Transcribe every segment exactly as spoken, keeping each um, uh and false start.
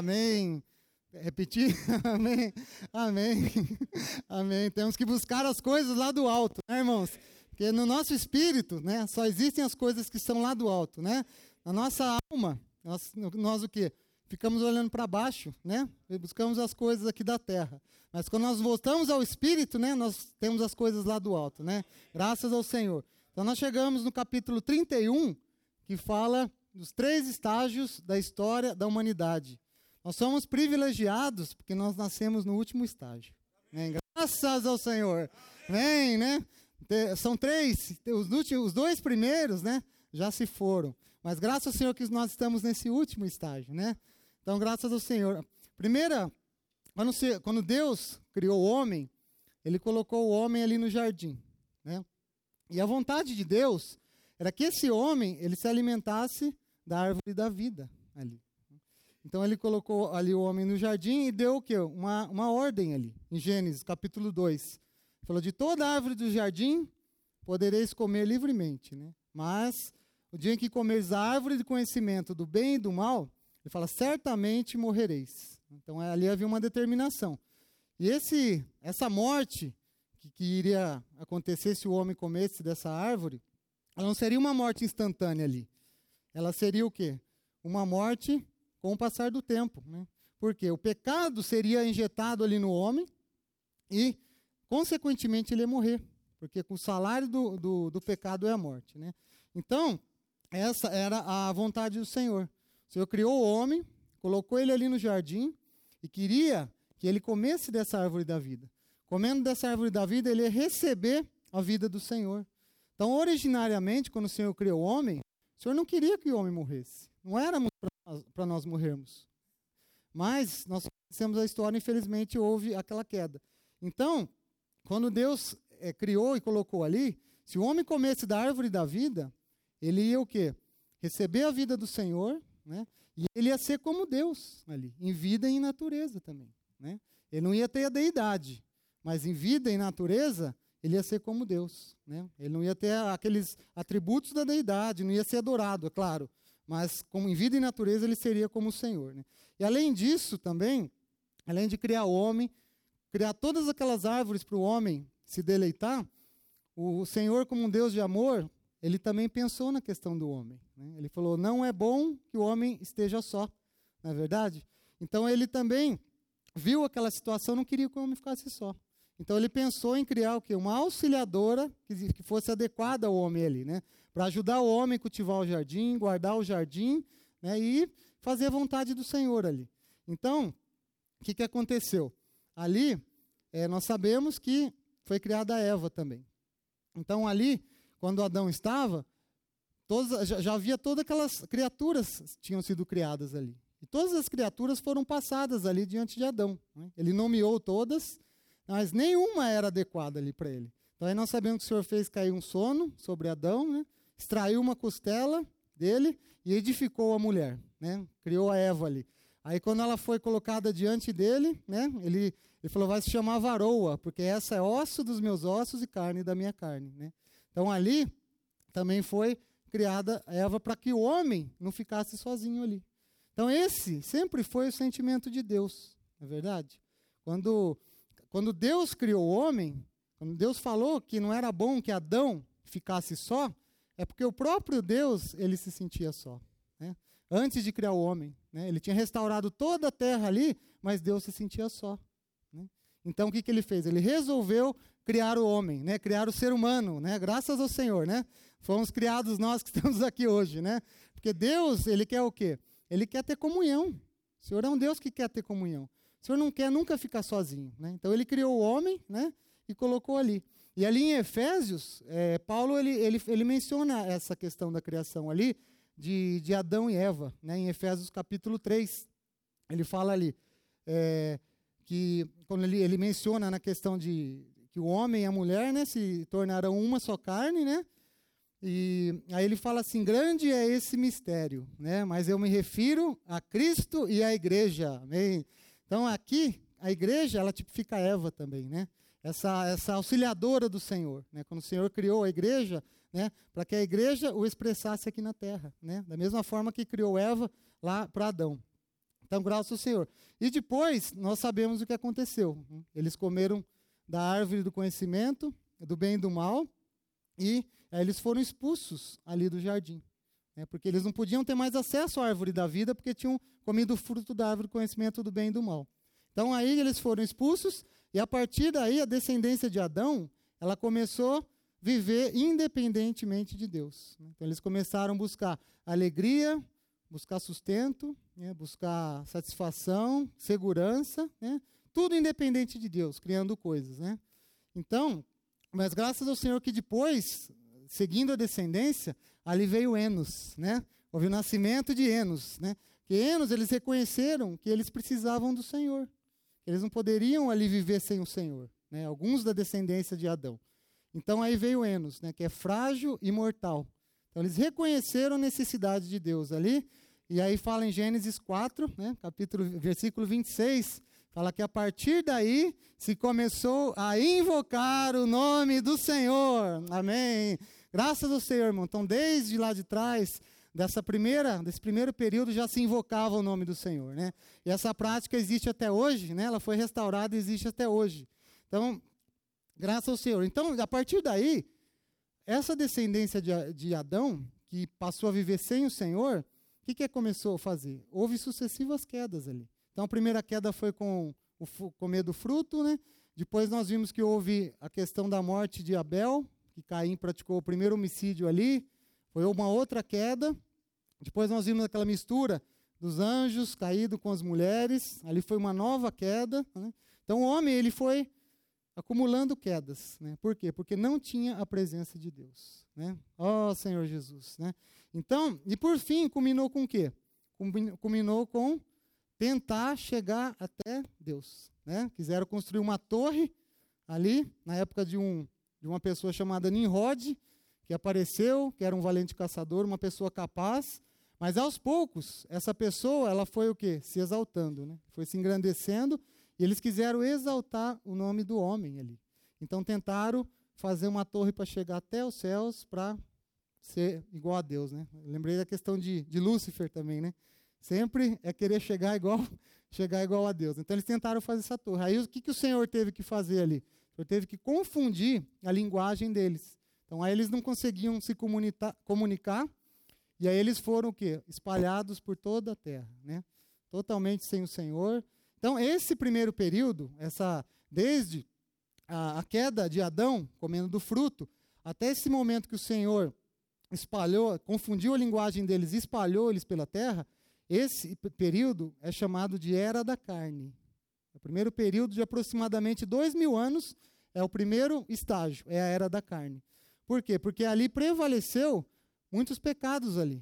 Amém. Repetir? Amém. Amém. Amém. Temos que buscar as coisas lá do alto, né, irmãos? Porque no nosso espírito, né, só existem as coisas que estão lá do alto, né? Na nossa alma, nós, nós o quê? Ficamos olhando para baixo, né? E buscamos as coisas aqui da terra. Mas quando nós voltamos ao espírito, né, nós temos as coisas lá do alto, né? Graças ao Senhor. Então nós chegamos no capítulo trinta e um, que fala dos três estágios da história da humanidade. Nós somos privilegiados porque nós nascemos no último estágio. Né? Graças ao Senhor. Vem, né? São três, os, últimos, os dois primeiros, né, já se foram. Mas graças ao Senhor que nós estamos nesse último estágio, né? Então, graças ao Senhor. Primeira, quando, se, quando Deus criou o homem, Ele colocou o homem ali no jardim, né? E a vontade de Deus era que esse homem, ele se alimentasse da árvore da vida ali. Então, Ele colocou ali o homem no jardim e deu o quê? Uma, uma ordem ali, em Gênesis, capítulo dois. Falou, de toda árvore do jardim podereis comer livremente, né? Mas o dia em que comeres a árvore de conhecimento do bem e do mal, ele fala, certamente morrereis. Então ali havia uma determinação. E esse, essa morte que, que iria acontecer se o homem comesse dessa árvore, ela não seria uma morte instantânea ali. Ela seria o quê? Uma morte com o passar do tempo, né? Porque o pecado seria injetado ali no homem e consequentemente, ele ia morrer, porque o salário do, do, do pecado é a morte, né? Então, essa era a vontade do Senhor. O Senhor criou o homem, colocou ele ali no jardim e queria que ele comesse dessa árvore da vida. Comendo dessa árvore da vida, ele ia receber a vida do Senhor. Então, originariamente, quando o Senhor criou o homem, o Senhor não queria que o homem morresse. Não era para nós morrermos. Mas, nós conhecemos a história, infelizmente, houve aquela queda. Então, quando Deus é, criou e colocou ali, se o homem comesse da árvore da vida, ele ia o quê? Receber a vida do Senhor, né? E ele ia ser como Deus ali, em vida e em natureza também, né? Ele não ia ter a deidade, mas em vida e natureza, ele ia ser como Deus, né? Ele não ia ter aqueles atributos da deidade, não ia ser adorado, é claro, mas como em vida e natureza, ele seria como o Senhor, né? E além disso também, além de criar o homem, criar todas aquelas árvores para o homem se deleitar, o Senhor, como um Deus de amor, ele também pensou na questão do homem, né? Ele falou, não é bom que o homem esteja só, não é verdade? Então ele também viu aquela situação, não queria que o homem ficasse só. Então ele pensou em criar o quê? Uma auxiliadora que, que fosse adequada ao homem ali, né? Para ajudar o homem a cultivar o jardim, guardar o jardim, né? E fazer a vontade do Senhor ali. Então, o que, que aconteceu? Ali, é, nós sabemos que foi criada a Eva também. Então, ali, quando Adão estava, todas, já, já havia todas aquelas criaturas que tinham sido criadas ali. E todas as criaturas foram passadas ali diante de Adão, né? Ele nomeou todas, mas nenhuma era adequada ali para ele. Então, aí nós sabemos que o Senhor fez cair um sono sobre Adão, né? Extraiu uma costela dele e edificou a mulher, né? Criou a Eva ali. Aí, quando ela foi colocada diante dele, né, ele, ele falou, vai se chamar varoa, porque essa é osso dos meus ossos e carne da minha carne, né? Então, ali também foi criada a Eva para que o homem não ficasse sozinho ali. Então, esse sempre foi o sentimento de Deus, não é verdade? Quando, quando Deus criou o homem, quando Deus falou que não era bom que Adão ficasse só, é porque o próprio Deus, ele se sentia só, né? Antes de criar o homem, né? Ele tinha restaurado toda a terra ali, mas Deus se sentia só, né? Então, o que, que ele fez? Ele resolveu criar o homem, né? Criar o ser humano, né? Graças ao Senhor, né? Fomos criados nós que estamos aqui hoje, né? Porque Deus, ele quer o quê? Ele quer ter comunhão. O Senhor é um Deus que quer ter comunhão. O Senhor não quer nunca ficar sozinho, né? Então, ele criou o homem, né? E colocou ali. E ali em Efésios, é, Paulo, ele, ele, ele menciona essa questão da criação ali, De, de Adão e Eva, né? Em Efésios capítulo três, ele fala ali, é, que quando ele, ele menciona na questão de que o homem e a mulher, né, se tornarão uma só carne, né? E aí ele fala assim, grande é esse mistério, né? Mas eu me refiro a Cristo e à igreja, amém? Então aqui, a igreja, ela tipifica Eva também, né? Essa, essa auxiliadora do Senhor, né? Quando o Senhor criou a igreja, né? Para que a igreja o expressasse aqui na terra, né? Da mesma forma que criou Eva lá para Adão. Então, graças ao Senhor. E depois, nós sabemos o que aconteceu. Eles comeram da árvore do conhecimento, do bem e do mal, e aí, eles foram expulsos ali do jardim. Né, porque eles não podiam ter mais acesso à árvore da vida, porque tinham comido o fruto da árvore do conhecimento do bem e do mal. Então, aí eles foram expulsos, e a partir daí, a descendência de Adão, ela começou a viver independentemente de Deus. Então, eles começaram a buscar alegria, buscar sustento, né, buscar satisfação, segurança, né, tudo independente de Deus, criando coisas. Né. Então, mas graças ao Senhor que depois, seguindo a descendência, ali veio Enos, né? Houve o nascimento de Enos, né? Que Enos, eles reconheceram que eles precisavam do Senhor. Eles não poderiam ali viver sem o Senhor, né? Alguns da descendência de Adão. Então aí veio Enos, né? Que é frágil e mortal. Então eles reconheceram a necessidade de Deus ali. E aí fala em Gênesis quatro, né? Capítulo, versículo vinte e seis, fala que a partir daí se começou a invocar o nome do Senhor. Amém. Graças ao Senhor, irmão. Então, desde lá de trás, dessa primeira, desse primeiro período, já se invocava o nome do Senhor, né? E essa prática existe até hoje, né? Ela foi restaurada e existe até hoje. Então, graças ao Senhor. Então, a partir daí, essa descendência de, de Adão, que passou a viver sem o Senhor, o que, que começou a fazer? Houve sucessivas quedas ali. Então, a primeira queda foi com o comer do fruto, né? Depois nós vimos que houve a questão da morte de Abel, que Caim praticou o primeiro homicídio ali, foi uma outra queda. Depois nós vimos aquela mistura dos anjos caídos com as mulheres, ali foi uma nova queda. Né? Então o homem ele foi acumulando quedas. Né? Por quê? Porque não tinha a presença de Deus. Né? Ó Senhor Jesus. Né? Então, e por fim, culminou com o quê? Culminou com tentar chegar até Deus. Né? Quiseram construir uma torre ali, na época de um de uma pessoa chamada Nimrod, que apareceu, que era um valente caçador, uma pessoa capaz, mas aos poucos, essa pessoa, ela foi o quê? Se exaltando, né? Foi se engrandecendo, e eles quiseram exaltar o nome do homem ali. Então tentaram fazer uma torre para chegar até os céus, para ser igual a Deus, né? Lembrei da questão de, de Lúcifer também, né? Sempre é querer chegar igual, chegar igual a Deus. Então eles tentaram fazer essa torre. Aí o que, que o Senhor teve que fazer ali? Ele teve que confundir a linguagem deles. Então, aí eles não conseguiam se comunicar, comunicar e aí eles foram o quê? Espalhados por toda a terra, né? Totalmente sem o Senhor. Então, esse primeiro período, essa, desde a, a queda de Adão, comendo do fruto, até esse momento que o Senhor espalhou, confundiu a linguagem deles e espalhou eles pela terra, esse período é chamado de Era da Carne. O primeiro período de aproximadamente dois mil anos é o primeiro estágio, é a Era da Carne. Por quê? Porque ali prevaleceu muitos pecados ali,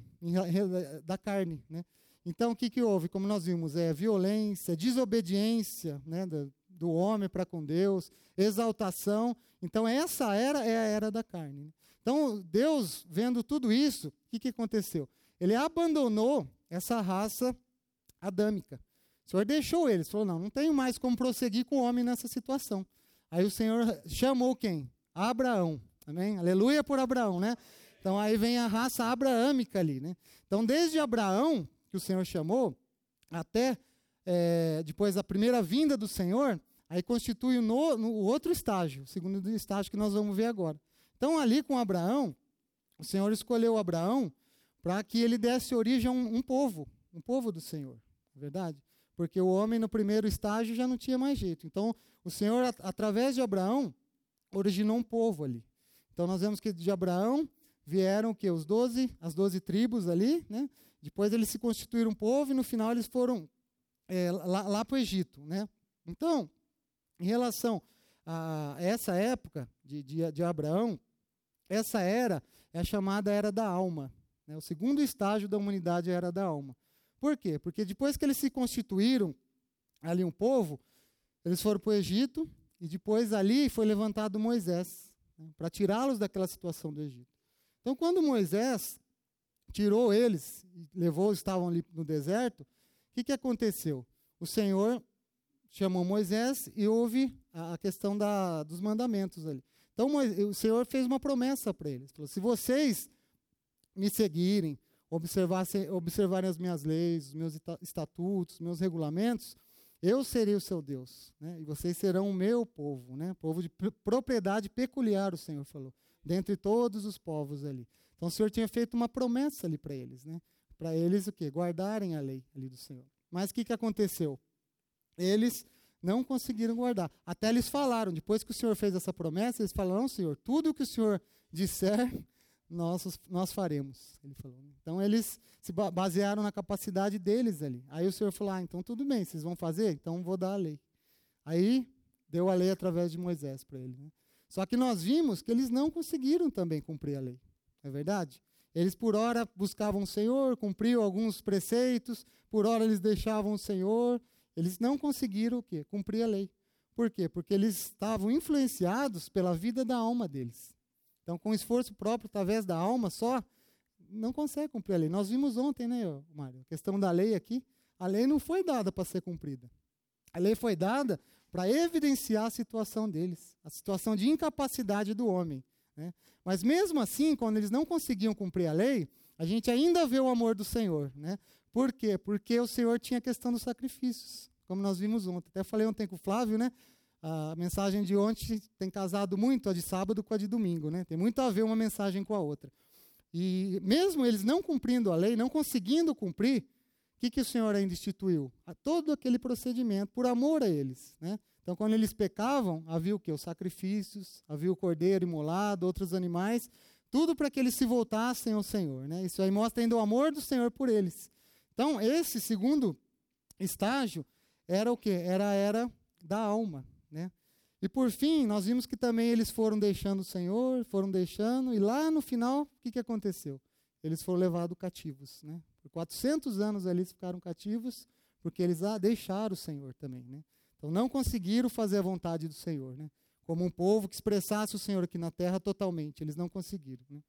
da carne. Né? Então, o que, que houve? Como nós vimos, é violência, desobediência, né, do, do homem para com Deus, exaltação. Então, essa era é a Era da Carne. Então, Deus, vendo tudo isso, o que, que aconteceu? Ele abandonou essa raça adâmica. O Senhor deixou eles, falou, não, não tenho mais como prosseguir com o homem nessa situação. Aí o Senhor chamou quem? Abraão, amém? Aleluia por Abraão, né? Então aí vem a raça abraâmica ali, né? Então desde Abraão, que o Senhor chamou, até é, depois da primeira vinda do Senhor, aí constitui o, no, no, o outro estágio, o segundo estágio que nós vamos ver agora. Então ali com Abraão, o Senhor escolheu Abraão para que ele desse origem a um, um povo, um povo do Senhor, não é verdade? Porque o homem no primeiro estágio já não tinha mais jeito. Então, o Senhor, at- através de Abraão, originou um povo ali. Então, nós vemos que de Abraão vieram o quê? Os doze, as doze tribos ali, né? Depois eles se constituíram um povo e no final eles foram é, lá, lá para o Egito, né? Então, em relação a essa época de, de, de Abraão, essa era é a chamada Era da Alma. Né? O segundo estágio da humanidade é a Era da Alma. Por quê? Porque depois que eles se constituíram ali um povo, eles foram para o Egito e depois ali foi levantado Moisés, né, para tirá-los daquela situação do Egito. Então, quando Moisés tirou eles, levou, estavam ali no deserto, o que, que aconteceu? O Senhor chamou Moisés e houve a questão da, dos mandamentos ali. Então, Moisés, o Senhor fez uma promessa para eles. Falou, se vocês me seguirem, observassem, observarem as minhas leis, os meus estatutos, meus regulamentos, eu serei o seu Deus, né? E vocês serão o meu povo, né? Povo de propriedade peculiar, o Senhor falou, dentre todos os povos ali. Então o Senhor tinha feito uma promessa ali para eles, né? Para eles o quê? Guardarem a lei ali do Senhor. Mas o que, que aconteceu? Eles não conseguiram guardar. Até eles falaram, depois que o Senhor fez essa promessa, eles falaram, Senhor, tudo o que o Senhor disser, nós, nós faremos. Ele falou. Então eles se basearam na capacidade deles ali. Aí o Senhor falou, ah, então tudo bem, vocês vão fazer? Então vou dar a lei. Aí deu a lei através de Moisés para eles. Né? Só que nós vimos que eles não conseguiram também cumprir a lei. Não é verdade? Eles por hora buscavam o Senhor, cumpriam alguns preceitos, por hora eles deixavam o Senhor. Eles não conseguiram o quê? Cumprir a lei. Por quê? Porque eles estavam influenciados pela vida da alma deles. Então, com esforço próprio, através da alma só, não consegue cumprir a lei. Nós vimos ontem, né, Mário? A questão da lei aqui. A lei não foi dada para ser cumprida. A lei foi dada para evidenciar a situação deles, a situação de incapacidade do homem. Né? Mas mesmo assim, quando eles não conseguiam cumprir a lei, a gente ainda vê o amor do Senhor. Né? Por quê? Porque o Senhor tinha a questão dos sacrifícios, como nós vimos ontem. Até falei ontem com o Flávio, né? A mensagem de ontem tem casado muito a de sábado com a de domingo, né? Tem muito a ver uma mensagem com a outra. E mesmo eles não cumprindo a lei, não conseguindo cumprir, o que, que o Senhor ainda instituiu? A todo aquele procedimento, por amor a eles, né? Então, quando eles pecavam, havia o quê? Os sacrifícios, havia o cordeiro imolado, outros animais, tudo para que eles se voltassem ao Senhor, né? Isso aí mostra ainda o amor do Senhor por eles. Então, esse segundo estágio era o quê? Era a era da alma, né? E por fim, nós vimos que também eles foram deixando o Senhor, foram deixando, e lá no final, o que, que aconteceu? Eles foram levados cativos, né? Por quatrocentos anos ali eles ficaram cativos, porque eles ah, deixaram o Senhor também, né? Então não conseguiram fazer a vontade do Senhor, né? Como um povo que expressasse o Senhor aqui na terra totalmente, eles não conseguiram, né?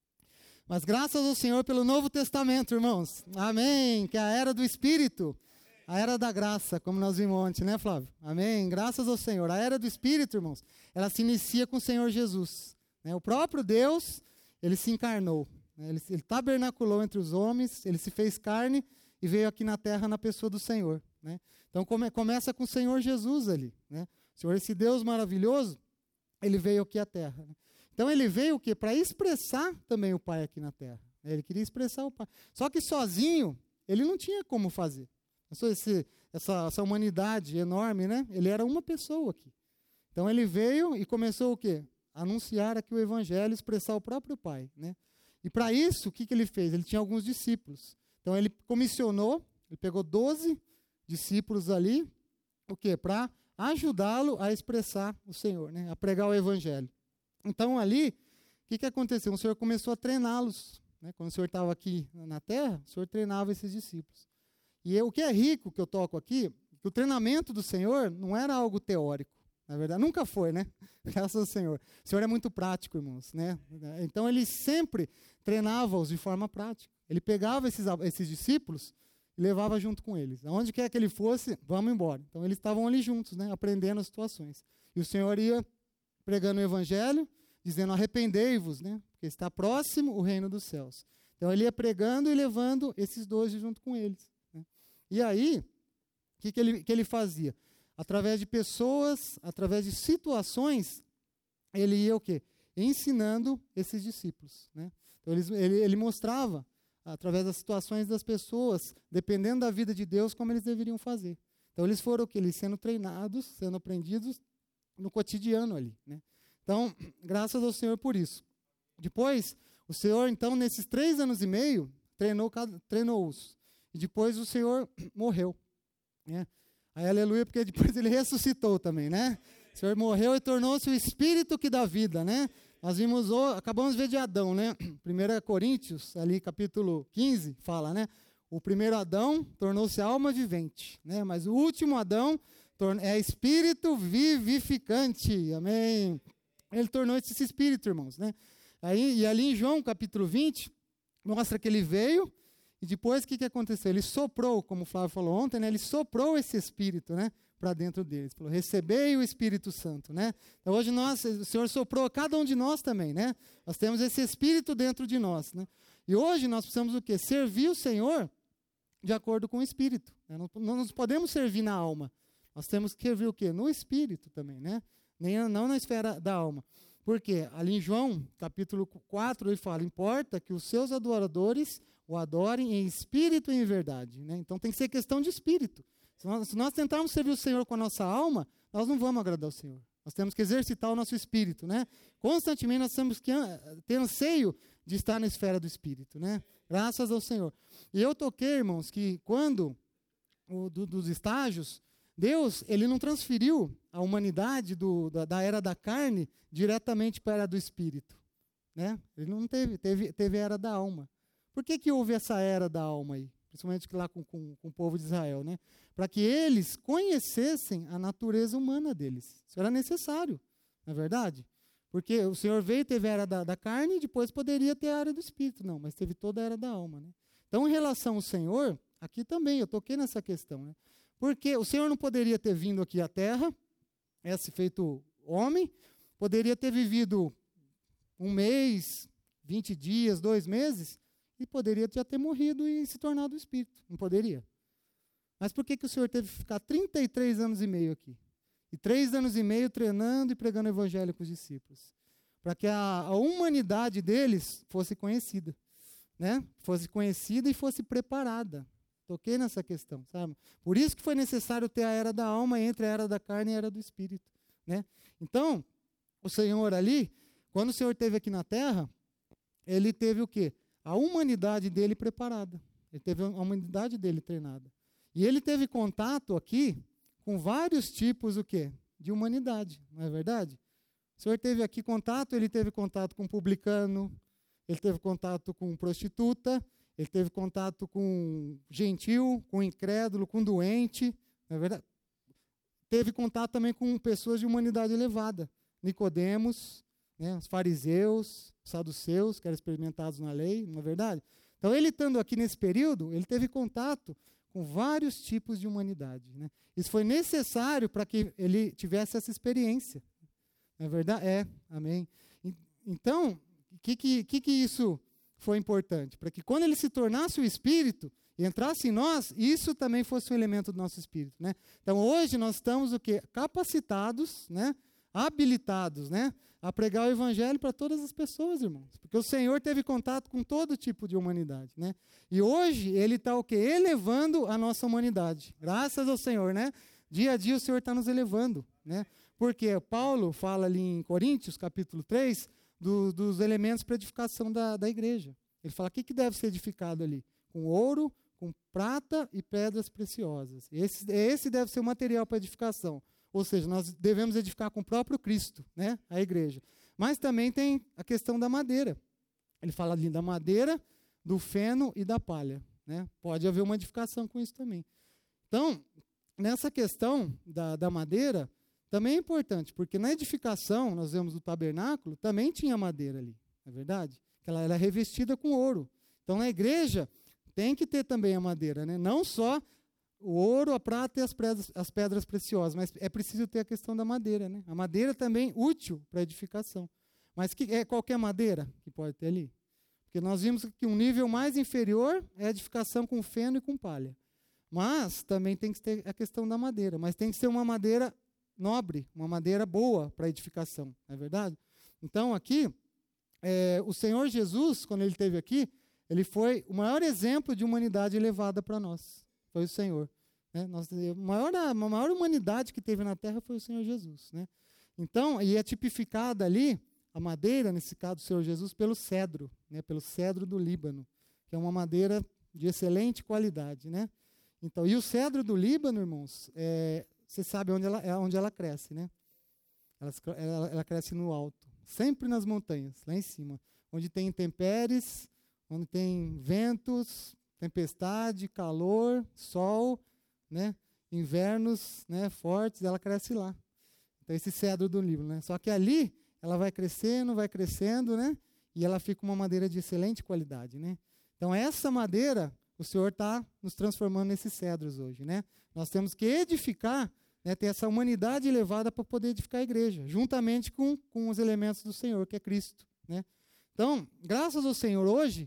Mas graças ao Senhor pelo Novo Testamento, irmãos. Amém. Que é a era do Espírito, a era da graça, como nós vimos ontem, né, Flávio? Amém. Graças ao Senhor. A era do Espírito, irmãos, ela se inicia com o Senhor Jesus. Né? O próprio Deus, ele se encarnou. Né? Ele, ele tabernaculou entre os homens, ele se fez carne e veio aqui na terra na pessoa do Senhor. Né? Então come, começa com o Senhor Jesus ali. Né? O Senhor, esse Deus maravilhoso, ele veio aqui à terra. Né? Então ele veio o quê? Para expressar também o Pai aqui na terra. Ele queria expressar o Pai. Só que sozinho, ele não tinha como fazer. Esse, essa, essa humanidade enorme, né? Ele era uma pessoa aqui. Então ele veio e começou o quê? Anunciar aqui o Evangelho, expressar o próprio Pai. Né? E para isso, o que, que ele fez? Ele tinha alguns discípulos. Então ele comissionou, ele pegou doze discípulos ali, o quê? Para ajudá-lo a expressar o Senhor, né? A pregar o Evangelho. Então, ali, o que, que aconteceu? O Senhor começou a treiná-los. Né? Quando o Senhor estava aqui na terra, o Senhor treinava esses discípulos. E eu, o que é rico que eu toco aqui, que o treinamento do Senhor não era algo teórico. Na verdade, nunca foi, né? Graças ao Senhor. O Senhor é muito prático, irmãos. Né? Então, ele sempre treinava-os de forma prática. Ele pegava esses, esses discípulos e levava junto com eles. Aonde quer que ele fosse, vamos embora. Então, eles estavam ali juntos, né? Aprendendo as situações. E o Senhor ia pregando o Evangelho, dizendo arrependei-vos, né? Porque está próximo o reino dos céus. Então ele ia pregando e levando esses doze junto com eles. Né? E aí, o que, que, ele, que ele fazia? Através de pessoas, através de situações, ele ia o quê? Ensinando esses discípulos. Né? Então ele, ele, ele mostrava, através das situações das pessoas, dependendo da vida de Deus, como eles deveriam fazer. Então eles foram o quê? Eles sendo treinados, sendo aprendidos no cotidiano ali, né? Então, graças ao Senhor por isso. Depois, o Senhor, então, nesses três anos e meio, treinou, treinou-os. E depois o Senhor morreu. Né? Aí, aleluia, porque depois ele ressuscitou também, né? O Senhor morreu e tornou-se o Espírito que dá vida, né? Nós vimos, acabamos de ver de Adão, né? primeira Coríntios, ali capítulo quinze, fala, né? O primeiro Adão tornou-se alma vivente, né? Mas o último Adão é espírito vivificante, amém? Ele tornou esse espírito, irmãos, né? Aí, e ali em João, capítulo vinte, mostra que ele veio, e depois o que, que aconteceu? Ele soprou, como o Flávio falou ontem, né? Ele soprou esse espírito, né? Para dentro deles. Falou, recebei o Espírito Santo, né? Então hoje nós, o Senhor soprou a cada um de nós também, né? Nós temos esse espírito dentro de nós, né? E hoje nós precisamos o quê? Servir o Senhor de acordo com o Espírito. Né? Não, não nos podemos servir na alma. Nós temos que servir o quê? No Espírito também, né? Nem, não na esfera da alma. Por quê? Ali em João, capítulo quatro, ele fala, importa que os seus adoradores o adorem em espírito e em verdade. Né? Então tem que ser questão de espírito. Se nós, se nós tentarmos servir o Senhor com a nossa alma, nós não vamos agradar o Senhor. Nós temos que exercitar o nosso espírito. Né? Constantemente nós temos que ter anseio de estar na esfera do espírito. Né? Graças ao Senhor. E eu toquei, irmãos, que quando o, do, dos estágios, Deus, ele não transferiu a humanidade do, da, da era da carne diretamente para a era do espírito. Né? Ele não teve, teve, teve a era da alma. Por que, que houve essa era da alma aí? Principalmente lá com, com, com o povo de Israel. Né? Para que eles conhecessem a natureza humana deles. Isso era necessário, não é verdade? Porque o Senhor veio e teve a era da, da carne e depois poderia ter a era do espírito. Não, mas teve toda a era da alma. Né? Então, em relação ao Senhor, aqui também, eu toquei nessa questão. Né? Porque o Senhor não poderia ter vindo aqui à Terra, é, se feito homem, poderia ter vivido um mês, vinte dias, dois meses, e poderia já ter morrido e se tornado espírito. Não poderia. Mas por que, que o Senhor teve que ficar trinta e três anos e meio aqui? E três anos e meio treinando e pregando o evangelho com os discípulos. Para que a, a humanidade deles fosse conhecida. Né? Fosse conhecida e fosse preparada. Toquei nessa questão, sabe? Por isso que foi necessário ter a era da alma entre a era da carne e a era do espírito. Né? Então, o Senhor ali, quando o Senhor esteve aqui na terra, ele teve o quê? A humanidade dele preparada. Ele teve a humanidade dele treinada. E ele teve contato aqui com vários tipos o quê? De humanidade, não é verdade? O Senhor teve aqui contato, ele teve contato com publicano, ele teve contato com prostituta, ele teve contato com gentil, com incrédulo, com doente, não é verdade? Teve contato também com pessoas de humanidade elevada. Nicodemos, né, os fariseus, os saduceus, que eram experimentados na lei, não é verdade? Então, ele estando aqui nesse período, ele teve contato com vários tipos de humanidade. Né? Isso foi necessário para que ele tivesse essa experiência. Não é verdade? É, amém. Então, o que, que, que, que isso foi importante? Para que quando ele se tornasse o Espírito e entrasse em nós, isso também fosse um elemento do nosso Espírito. Né? Então, hoje nós estamos o quê? Capacitados, né? Habilitados, né? A pregar o Evangelho para todas as pessoas, irmãos. Porque o Senhor teve contato com todo tipo de humanidade. Né? E hoje ele está o quê? Elevando a nossa humanidade. Graças ao Senhor, né? Dia a dia o Senhor está nos elevando. Né? Porque Paulo fala ali em Coríntios, capítulo três, do, dos elementos para edificação da, da igreja. Ele fala, o que, que deve ser edificado ali? Com ouro, com prata e pedras preciosas. Esse, esse deve ser o material para edificação. Ou seja, nós devemos edificar com o próprio Cristo, né, a igreja. Mas também tem a questão da madeira. Ele fala ali da madeira, do feno e da palha. Né? Pode haver uma edificação com isso também. Então, nessa questão da, da madeira, também é importante, porque na edificação, nós vemos do tabernáculo, também tinha madeira ali, não é verdade? Ela era revestida com ouro. Então, na igreja, tem que ter também a madeira, né? Não só o ouro, a prata e as pedras, as pedras preciosas, mas é preciso ter a questão da madeira. Né? A madeira também útil para edificação. Mas que, é qualquer madeira que pode ter ali? Porque nós vimos que um nível mais inferior é a edificação com feno e com palha. Mas também tem que ter a questão da madeira. Mas tem que ser uma madeira nobre, uma madeira boa para edificação, não é verdade? Então aqui, é, o Senhor Jesus, quando ele esteve aqui, ele foi o maior exemplo de humanidade elevada para nós. Foi o Senhor. Né? Nós, a, maior, a maior humanidade que teve na Terra foi o Senhor Jesus. Né? Então, e é tipificada ali, a madeira, nesse caso do Senhor Jesus, pelo cedro, né? Pelo cedro do Líbano, que é uma madeira de excelente qualidade. Né? Então, e o cedro do Líbano, irmãos, é, você sabe onde ela, é onde ela cresce. Né? Ela, ela, ela cresce no alto, sempre nas montanhas, lá em cima, onde tem intempéries, onde tem ventos, tempestade, calor, sol, né? Invernos, né, fortes, ela cresce lá. Então, esse cedro do Líbano. Né? Só que ali, ela vai crescendo, vai crescendo, né? E ela fica uma madeira de excelente qualidade. Né? Então, essa madeira, o Senhor está nos transformando nesses cedros hoje. Né? Nós temos que edificar, né, ter essa humanidade elevada para poder edificar a igreja, juntamente com, com os elementos do Senhor, que é Cristo. Né? Então, graças ao Senhor hoje,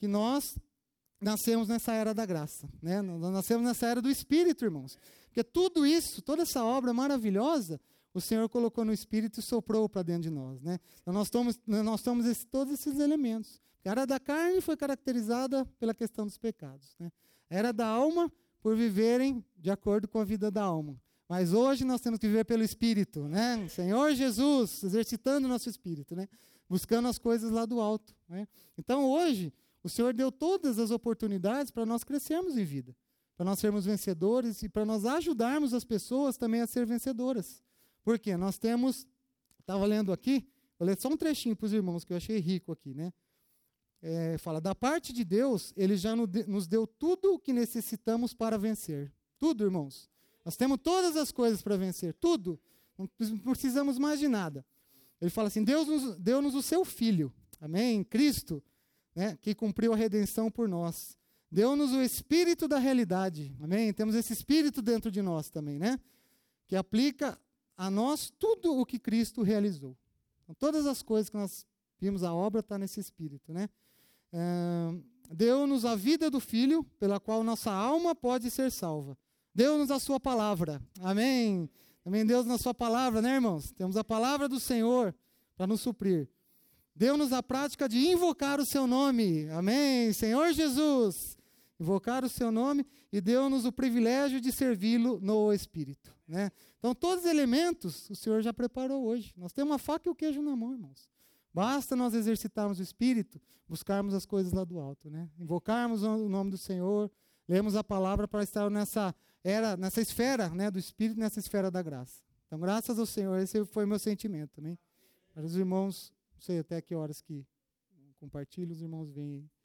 que nós nascemos nessa era da graça, né? Nós nascemos nessa era do Espírito, irmãos. Porque tudo isso, toda essa obra maravilhosa, o Senhor colocou no Espírito e soprou para dentro de nós, né? Então nós tomamos, nós tomamos esse, todos esses elementos. A era da carne foi caracterizada pela questão dos pecados, né? A era da alma, por viverem de acordo com a vida da alma. Mas hoje nós temos que viver pelo Espírito, né? Senhor Jesus, exercitando o nosso Espírito, né? Buscando as coisas lá do alto, né? Então hoje, o Senhor deu todas as oportunidades para nós crescermos em vida, para nós sermos vencedores e para nós ajudarmos as pessoas também a ser vencedoras. Por quê? Nós temos, estava lendo aqui, vou ler só um trechinho para os irmãos, que eu achei rico aqui, né? É, fala, da parte de Deus, Ele já nos deu tudo o que necessitamos para vencer. Tudo, irmãos. Nós temos todas as coisas para vencer, tudo. Não precisamos mais de nada. Ele fala assim, Deus nos, deu-nos o seu Filho, amém? Cristo, né, que cumpriu a redenção por nós. Deu-nos o Espírito da realidade, amém? Temos esse Espírito dentro de nós também, né? Que aplica a nós tudo o que Cristo realizou. Então, todas as coisas que nós vimos, a obra está nesse Espírito, né? É, deu-nos a vida do Filho, pela qual nossa alma pode ser salva. Deu-nos a sua palavra, amém? Também Deus na sua palavra, né, irmãos? Temos a palavra do Senhor para nos suprir. Deu-nos a prática de invocar o seu nome, amém? Senhor Jesus, invocar o seu nome e deu-nos o privilégio de servi-lo no Espírito, né? Então, todos os elementos o Senhor já preparou hoje. Nós temos uma faca e o queijo na mão, irmãos. Basta nós exercitarmos o Espírito, buscarmos as coisas lá do alto, né? Invocarmos o nome do Senhor, lermos a palavra para estar nessa era, nessa esfera, né, do Espírito, nessa esfera da graça. Então, graças ao Senhor, esse foi o meu sentimento também. Para os irmãos, não sei até que horas que compartilho, os irmãos vêm aí.